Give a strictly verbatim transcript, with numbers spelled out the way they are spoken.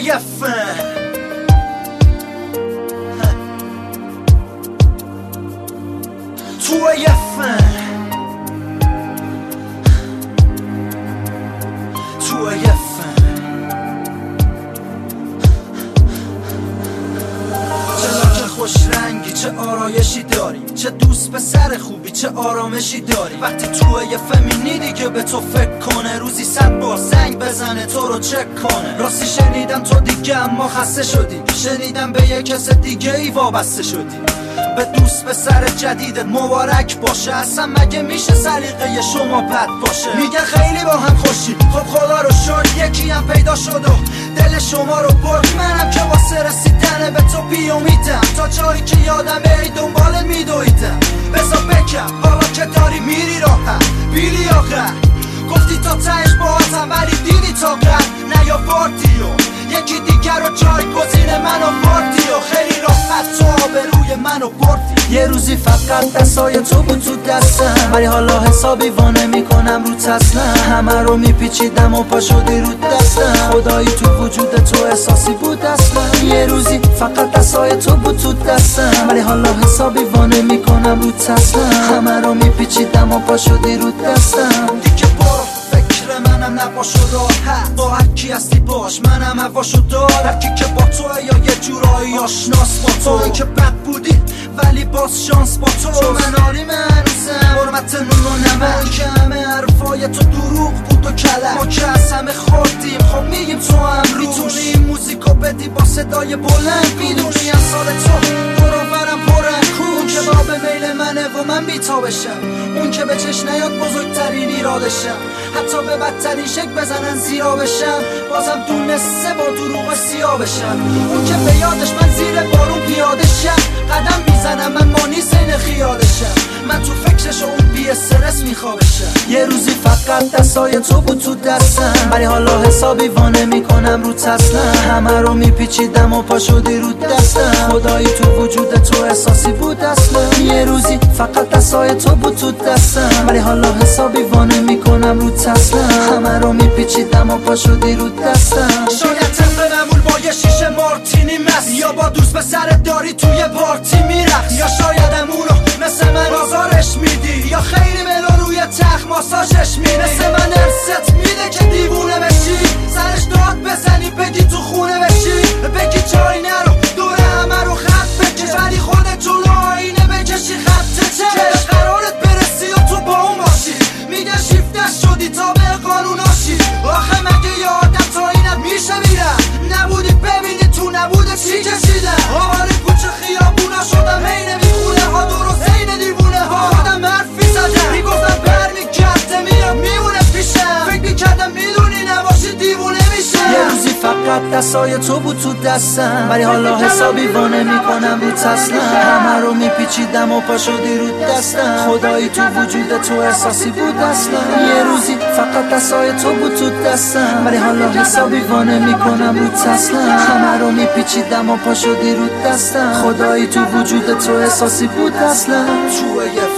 یفن تو یفن تو یفن چه خوش رنگی، چه آرایشی داری، چه دوست پسر خوبی، چه آرامشی داری. وقتی تو یه فمینیدی که به تو فکر کنه، روزی صد بار زنگ بزنه تو رو چک کنه. راستی شنیدم تو دیگه اما خسته شدی، شنیدم به یه کس دیگه ای وابسته شدی. به دوست پسر جدیدت مبارک باشه، اصلا مگه میشه سلیقه شما بد باشه؟ میگن خیلی با هم خوشی، خب خدا رو شکر یکی هم پیدا شد و دل شما رو برد. منم که واسه رسیدن به تو بیامیدم، تا جایی که یادم ای دنبالت میدویدم. بذار بکم حالا که داری میری راحت، بیلی آخر گفتی تا تهش باهاتم ولی دیدی تا قد نیاوردی و یکی دیگر رو جایگزین من آوردی و خیلی راحت تو آبروی منو بردی. یه روزی فقط دستای تو بود تو دستم، ولی حالا حسابی وانه میکنم رو تسلم. همه رو میپیچیدم و پا شدی رو دستم، خدایی تو وجود تو احساسی بود اصلا. یه روزی فقط دستای تو بود تو دستم، ولی حالا حسابی وانه میکنم رو تسلم. همه رو میپیچیدم و پا شدی رو دستم. دیگه برو فکر منم نباش و راحت، با هر کی هستی باش، منم هواشو دارم. کی که با تو یا یه جورایی آشناس با تو، این که بد بودی ولی باز شانس با تو. چون من آریم هنوزم حرمت نون و نمک، که همه حرفای تو دروغ بود و کلک. ما که از همه خوردیم خب میگیم تو هم روش، میتونی این موزیکو بدی با صدای بلند، میدونی از سال تو برابرم پرن کون که با به میل منه و من بیتا بشم. اون که به چش نیاد بزرگترین ایرادشم، حتی به بدترین شک بزنن زیرا بشم، بازم دونسته با دروغ سیاه بشم. اون که به یادش من زیر بارون پیاده شم، قدم میزنم من مانی سین خیالشم. من تو فکرش و اون بی استرس میخوابشم. یه روزی فقط دستای تو بود تو دستم، ولی حالا حسابی وانه میکنم رو تسلم. همه رو میپیچیدم و پا شدی رو دستم، خدایی تو وجود تو احساسی بود اصلا. یه روزی فقط دستای تو بود تو دستم، ولی حالا حسابی وانه میکنم رو تسلم. همه رو میپیچیدم و پا شدی رو دستم. شاید تنبه نمول با یه شیشه مارتینی مست، یا با دوست به سرت داری توی پارتی میرقص، یا شاید امونو مثل من آزارش میدی، یا خیلی ملو روی تخت ماساژش میدی. مثل من ارست میده که دیوونه بشی، سرش داد بزنی بگی تو خونه بشی، بگی جایی نرو دوره همه رو خط بکش، ولی خودت جلو آینه بکشی خط چش. قرارت برسی و تو با اون باشی، میگن شیفتش شدی تا به قانوناشی. آخه مگه یه آدم تا اینت میشه میرم؟ نبودی ببینی تو نبوده چی کشیدم. آواره کوچه خیابونا شدم هی نمیخونه ها، درست این دیوونه ها. خودم حرفی زدم میگفتم برمیگرده میرم میمونه پیشم، فکر میکردم میدونی نباشی دیوونه میشه. یه روزی فقط دستای تو بود تو دستم، ولی حالا حسابی وانه میکنم رو تسلم. همه رو میپیچیدم و پا شدی رو دستم، خدایی تو وجود تو احساسی بود اصلا. یه روزی فقط دستای تو بود تو دستم، ولی حالا حسابی وانه میکنم رو تسلم. همه رو میپیچیدم و پا شدی رو دستم، خدایی تو وجود تو احساسی بود اصلا. تو